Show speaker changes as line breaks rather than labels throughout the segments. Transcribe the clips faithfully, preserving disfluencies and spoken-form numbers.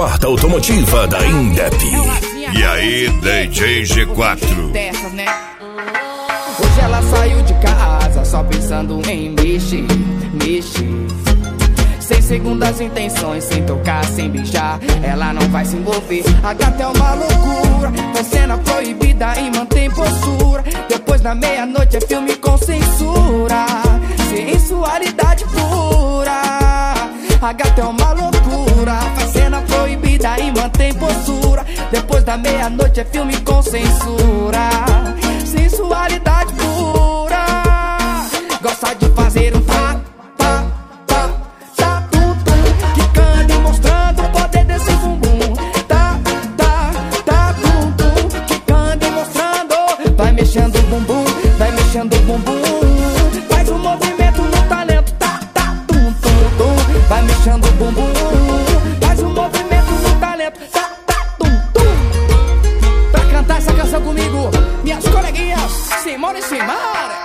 quarta automotiva da Indep.
E aí, D J G quatro?
Dessas, né? Hoje ela saiu de casa só pensando em mexer, mexer. Sem segundas intenções, sem tocar, sem beijar, ela não vai se envolver. A gata é uma loucura, faz cena proibida e mantém postura. Depois da meia-noite é filme com censura, sensualidade pura. A gata é uma loucura, faz cena proibida e mantém postura. Depois da meia-noite é filme com censura, sensualidade pura. Gosta de fazer um tá, tá, tá, tá, tum, tum, quicando e mostrando o poder desse bumbum. Tá, tá, tá, tum, tum, quicando e mostrando. Vai mexendo o bumbum, vai mexendo o bumbum. Faz um movimento no talento, tá, tá, tum, tum, tum. Vai mexendo o bumbum, faz um movimento no talento, tá, tá, tum, tum. Pra cantar essa canção comigo, minhas coleguinhas Simone e Simara.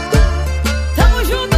Tamo junto,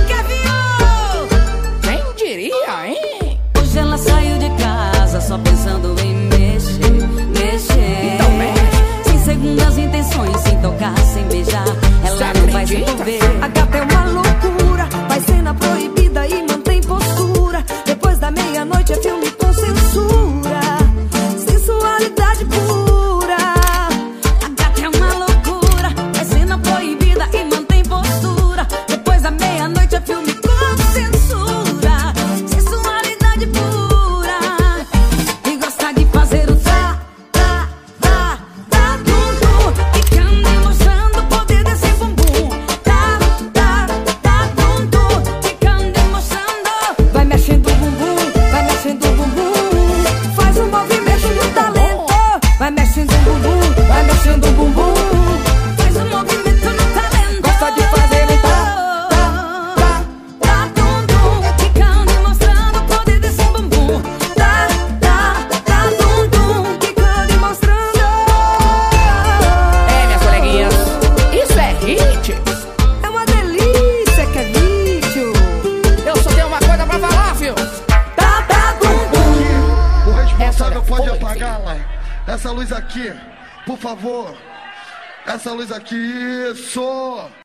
Kevin!
Quem diria, hein?
Hoje ela saiu de casa só pensando em mexer, mexer.
Então mexe.
Sem segundas intenções, sem tocar, sem beijar, ela
Cê
não vai se
acredita,
envolver.
filho?
A gata é uma loucura, faz cena proibida e mantém postura. Depois da meia-noite é filme com censura, sensualidade pura. A gata é uma loucura, faz cena proibida e mantém postura. Depois da meia-noite é filme com censura, sensualidade pura. E gosta de fazer o tá, tá, tá, tá, tudo, quicando e mostrando o poder desse bumbum. Tá, tá, tá, tudo, quicando e mostrando. Vai mexendo o bumbum, vai mexendo o bumbum. Faz um movimento no talento. Vai mexendo o bumbum, vai mexendo o bumbum. Faz um movimento no talento.
Gosta de fazer um tá, tá, tá.
Tá, tum, tum, quicando e mostrando o poder desse bumbum. Tá, tá, tá, tum, tum, quicando e mostrando.
É, minhas coleguinhas, isso é hit.
É uma delícia, que é vídeo.
Eu só tenho uma coisa pra falar, filho.
Tá, tá, tum, tum.
O responsável
Essa
pode
foi.
apagar lá. Essa luz aqui, por favor. Essa luz aqui, isso.